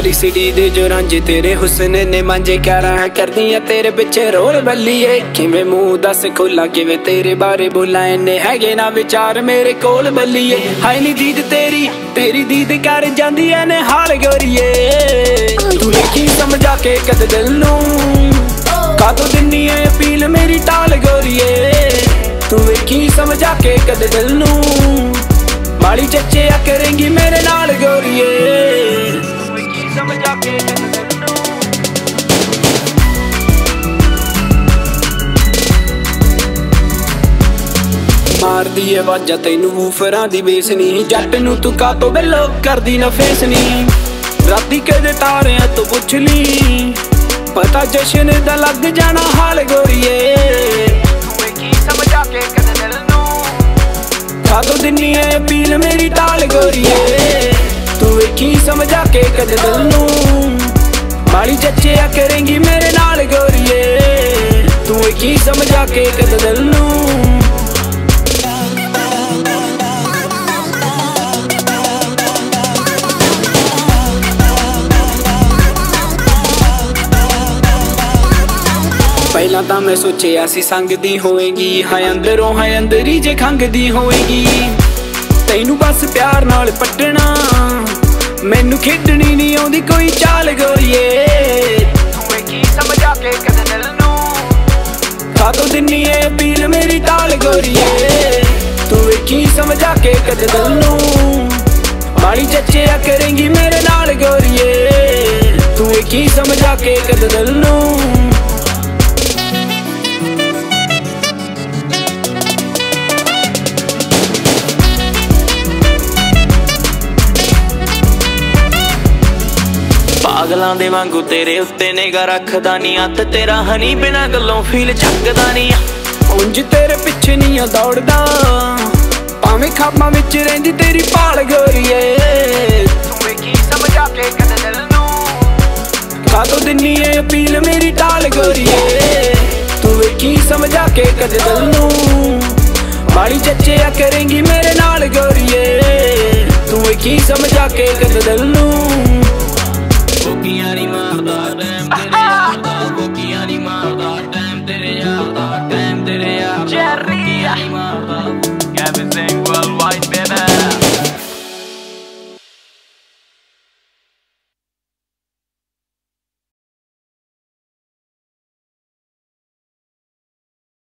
वाली सिटी दे जो रांझे तेरे हुस्न ने मांझे क्या रहा करदियां तेरे पिछे रोल बल्लीए किवें मुंह दस खोला किवें तेरे बारे बोला इन्ने हैगे ना विचार मेरे कोल बल्लीए हाय नी दीद तेरी दीद कर जांदी ऐ ने हाल गोरीए तू देखी समझा के कद दिल नूं कातों दिन्नी ऐ अपील मेरी टाल गोरीए तू देखी समझा के कद दिल नूं माड़ी चचे आ करेंगी मेरे नाल गोरीए समझा के मार दी आवाज़ा तैनू वूफरां दी बेस नी जट नू तू कातों बेलो करदी ना फेस नी राती कदे तारियां तो पुछ ली पता जशन दा लग जाना हाल गोरीए तू की समझा के कद दिल नू कातों दिन्नी ऐ अपील मेरी टाल गोरीए तू की समझा के कद दिल नू माड़ी चचे आ करेंगी मेरे नाल गोरीए तू की समझा के कद दिल नू पहला तां मैं सोचिया सी संगदी होएगी हाय अंदरों हाय अंदरी जे खंगदी होएगी तैनू बस प्यार नाल पटना मैनू खेडनी नहीं आउंदी कोई चाल गोरीए तू की समझा के कद दिल नू कातों दिन्नी ऐ अपील मेरी टाल गोरीए तू की समझा के कद दिल नू माड़ी चचे आ करेंगी मेरे नाल गोरीए तू की समझा के कद दिल नू पागलां दे वांगू तेरे उत्ते निगा रखदा नी अत तेरा हनी बिना गल्लों फील छकदा नी उंज तेरे पिछे नी दौड़दा भावें खाबां विच रहिंदी तेरी भाल गोरीए तू की समझा के कद दिल नू कातों दिन्नी ऐ अपील मेरी टाल गोरीए तू की समझा के कद दिल नू माड़ी चचे आ करेंगी मेरे नाल गोरीए तू की समझा के कद दिल नू